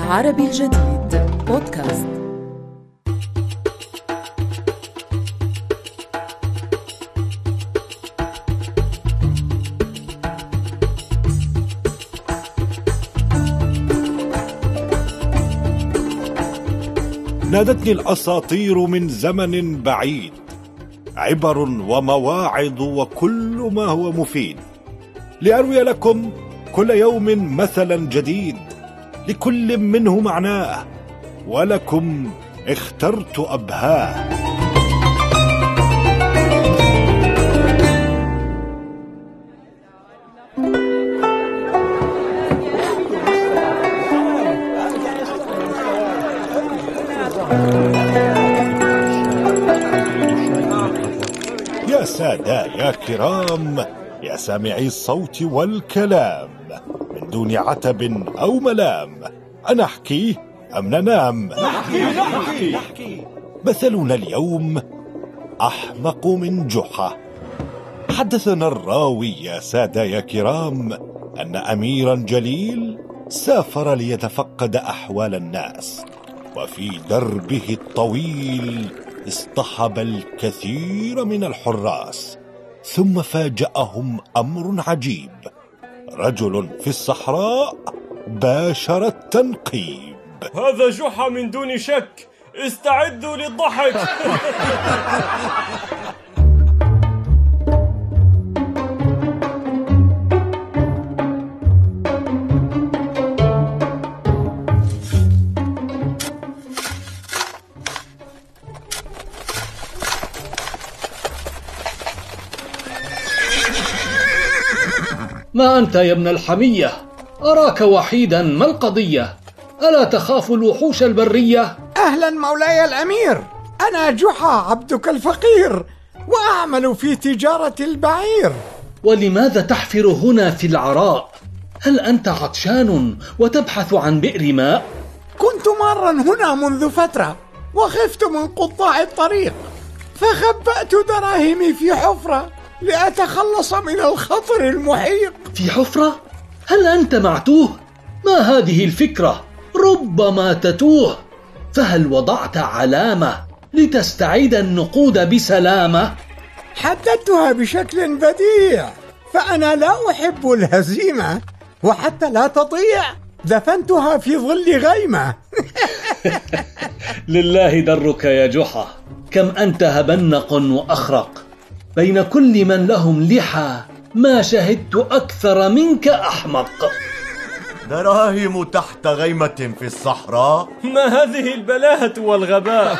عربي الجديد بودكاست. نادتني الأساطير من زمن بعيد، عبر ومواعظ وكل ما هو مفيد، لأروي لكم كل يوم مثلا جديد، لكل منه معناه، ولكم اخترت أبهاه. يا سادة يا كرام، يا سامعي الصوت والكلام، من دون عتب أو ملام، أنا أحكي أم ننام؟ نحكي. مثلنا اليوم أحمق من جحا. حدثنا الراوي يا سادة يا كرام أن أميرا جليل سافر ليتفقد أحوال الناس، وفي دربه الطويل اصطحب الكثير من الحراس، ثم فاجأهم أمر عجيب، رجل في الصحراء باشر التنقيب. هذا جحا من دون شك، استعدوا للضحك. ما أنت يا ابن الحمية؟ أراك وحيدا، ما القضية؟ ألا تخاف الوحوش البرية؟ أهلا مولاي الأمير، أنا جحا عبدك الفقير، وأعمل في تجارة البعير. ولماذا تحفر هنا في العراء؟ هل أنت عطشان وتبحث عن بئر ماء؟ كنت مارا هنا منذ فترة، وخفت من قطاع الطريق، فخبأت دراهمي في حفرة لأتخلص من الخطر المحيق. في حفرة؟ هل أنت معتوه؟ ما هذه الفكرة؟ ربما تتوه. فهل وضعت علامة لتستعيد النقود بسلامة؟ حددتها بشكل بديع، فأنا لا أحب الهزيمة، وحتى لا تضيع دفنتها في ظل غيمة. لله درك يا جحا، كم أنت هبنق وأخرق، بين كل من لهم لحى ما شهدت أكثر منك أحمق. دراهم تحت غيمة في الصحراء؟ ما هذه البلاهة والغباء؟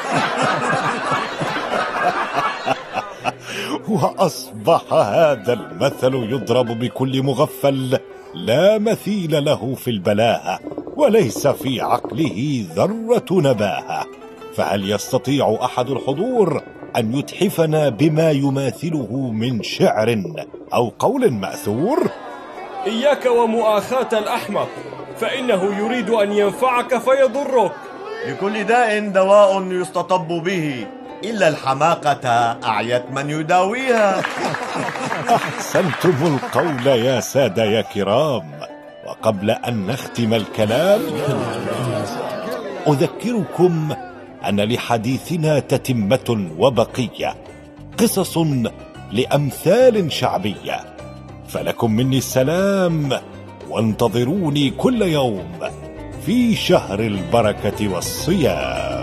وأصبح هذا المثل يضرب بكل مغفل لا مثيل له في البلاهة، وليس في عقله ذرة نباهة. فهل يستطيع أحد الحضور أن يتحفنا بما يماثله من شعر أو قول مأثور؟ إياك ومؤاخاة الأحمق، فإنه يريد أن ينفعك فيضرك. لكل داء دواء يستطب به، إلا الحماقة أعيت من يداويها. أحسنتم القول يا سادة يا كرام. وقبل أن نختم الكلام أذكركم أن لحديثنا تتمة وبقية، قصص لأمثال شعبية. فلكم مني السلام، وانتظروني كل يوم في شهر البركة والصيام.